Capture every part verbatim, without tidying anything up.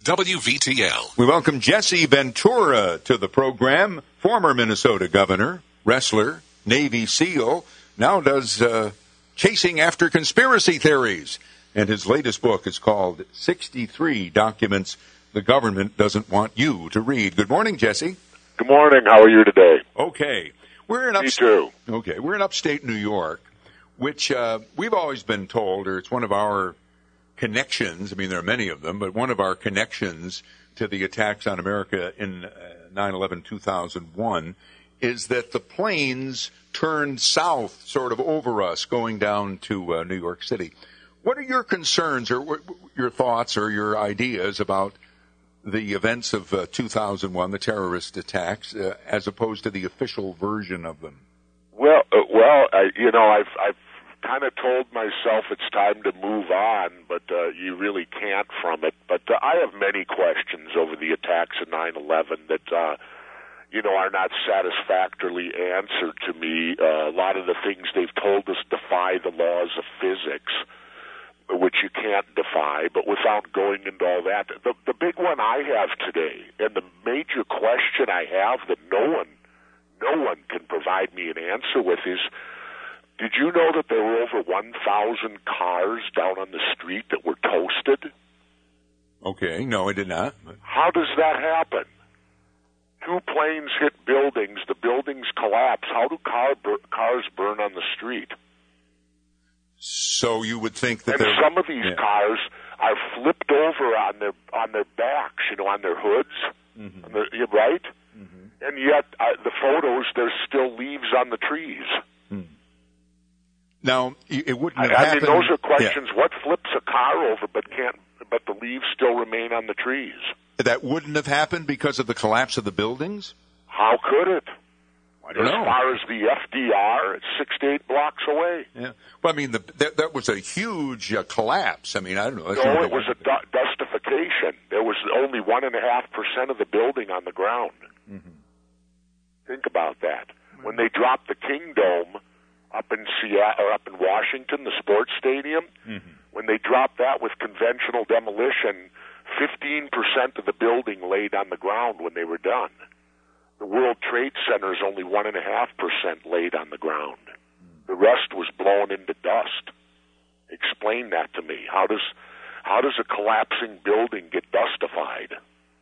W V T L. We welcome Jesse Ventura to the program, former Minnesota governor, wrestler, Navy SEAL, now does uh, Chasing After Conspiracy Theories. And his latest book is called sixty-three Documents the Government Doesn't Want You to Read. Good morning, Jesse. Good morning. How are you today? Okay. We're in Me upstate, too. Okay. We're in upstate New York, which uh, we've always been told, or it's one of our connections, I mean, there are many of them, but one of our connections to the attacks on America in uh, nine eleven two thousand one is that the planes turned south sort of over us going down to uh, New York City. What are your concerns or what, your thoughts or your ideas about the events of uh, two thousand one, the terrorist attacks, uh, as opposed to the official version of them? Well, uh, well, I, you know, I've I've kind of told myself it's time to move on, but uh, you really can't from it. But uh, I have many questions over the attacks of nine eleven that, uh, you know, are not satisfactorily answered to me. Uh, a lot of the things they've told us defy the laws of physics, which you can't defy, but without going into all that, the, the big one I have today, and the major question I have that no one, no one can provide me an answer with is, did you know that there were over one thousand cars down on the street that were toasted? Okay, no, I did not. How does that happen? Two planes hit buildings, the buildings collapse. How do car bur- cars burn on the street? So you would think that and some of these yeah. cars are flipped over on their on their backs, you know, on their hoods, mm-hmm. on their, right? Mm-hmm. And yet, uh, the photos, there's still leaves on the trees. Hmm. Now, it wouldn't have I, I happened. mean, those are questions. Yeah. What flips a car over, but can't, but the leaves still remain on the trees? That wouldn't have happened because of the collapse of the buildings? How could it? I don't as know. far as the F D R, it's six to eight blocks away. Yeah. Well, I mean, the, that, that was a huge uh, collapse. I mean, I don't know. That's no, it was a du- dustification. There was only one and a half percent of the building on the ground. Mm-hmm. Think about that. When they dropped the King Dome up in Seattle, or up in Washington, the sports stadium, mm-hmm. when they dropped that with conventional demolition, fifteen percent of the building laid on the ground when they were done. The World Trade Center is only one and a half percent laid on the ground. The rest was blown into dust. Explain that to me. How does how does a collapsing building get dustified?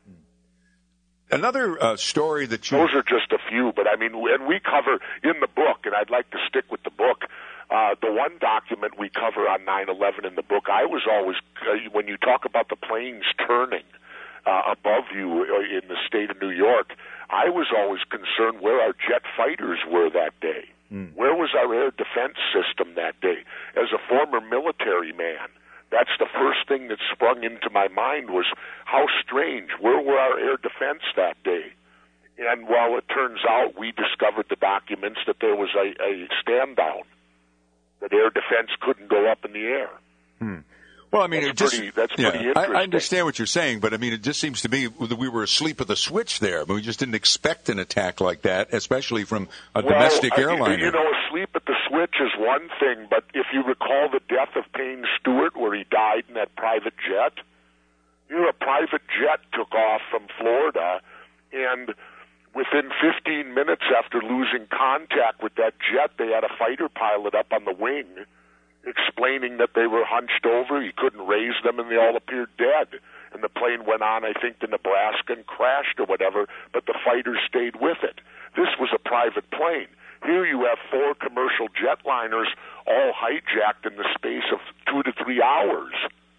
Another uh, story that you... Those are just a few, but I mean, and we cover in the book, and I'd like to stick with the book, uh, the one document we cover on nine eleven in the book, I was always, uh, when you talk about the planes turning uh, above you in the state of New York, I was always concerned where our jet fighters were that day. Mm. Where was our air defense system that day? As a former military man, that's the first thing that sprung into my mind was how strange. Where were our air defense that day? And while it turns out we discovered the documents that there was a, a stand down, that air defense couldn't go up in the air. Hmm. Well, I mean, that's it just, pretty, that's yeah, pretty interesting. I, I understand what you're saying, but I mean, it just seems to me that we were asleep at the switch there. We just didn't expect an attack like that, especially from a well, domestic I, airliner. You know, asleep at the switch is one thing, but if you recall the death of Payne Stewart, where he died in that private jet, you know, a private jet took off from Florida, and within fifteen minutes after losing contact with that jet, they had a fighter pilot up on the wing explaining that they were hunched over, he couldn't raise them, and they all appeared dead. And the plane went on, I think, to Nebraska and crashed or whatever, but the fighters stayed with it. This was a private plane. Here you have four commercial jetliners all hijacked in the space of two to three hours.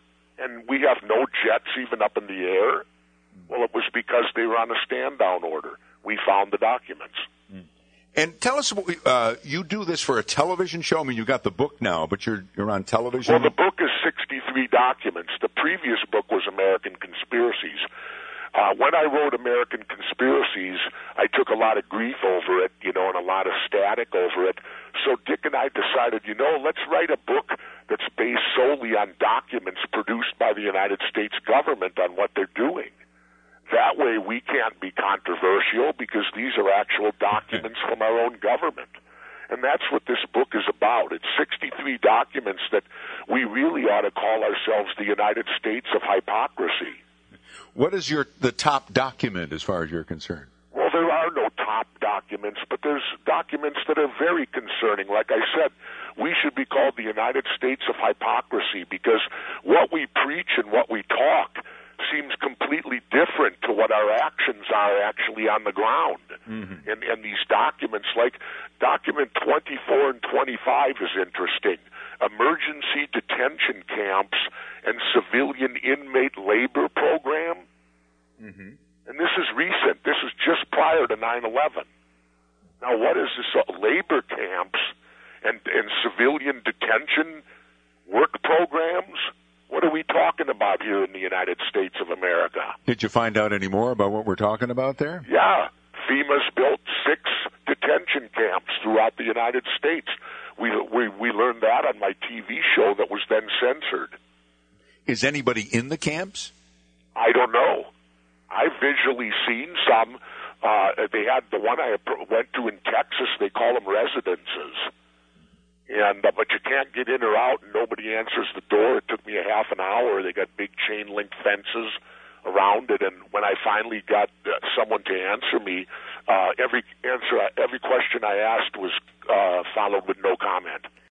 And we have no jets even up in the air. Well, it was because they were on a stand-down order. We found the documents. And tell us, uh, you do this for a television show? I mean, you got the book now, but you're you're on television? Well, the book is sixty-three documents. The previous book was American Conspiracies. Uh, when I wrote American Conspiracies, I took a lot of grief over it, you know, and a lot of static over it. So Dick and I decided, you know, let's write a book that's based solely on documents produced by the United States government on what they're doing. That way we can't be controversial because these are actual documents from our own government. And that's what this book is about. It's sixty-three documents that we really ought to call ourselves the United States of hypocrisy. What is your the top document as far as you're concerned? Well, there are no top documents, but there's documents that are very concerning. Like I said, we should be called the United States of hypocrisy because what we preach and what we talk seems completely different to what our actions are actually on the ground. Mm-hmm. And, and these documents, like document twenty-four and twenty-five is interesting. Emergency detention camps and civilian inmate labor program. Mm-hmm. And this is recent. This is just prior to nine eleven. Now, what is this? Uh, labor camps and, and civilian detention work programs? What are we talking about here in the United States of America? Did you find out any more about what we're talking about there? Yeah. FEMA's built six detention camps throughout the United States. We, we, we learned that on my T V show that was then censored. Is anybody in the camps? I don't know. I've visually seen some. Uh, they had the one I went to in Texas. They call them residences. And uh, but you can't get in or out, and nobody answers the door. It took me a half an hour. They got big chain link fences around it, and when I finally got uh, someone to answer me, uh, every answer, every question I asked was uh, followed with no comment.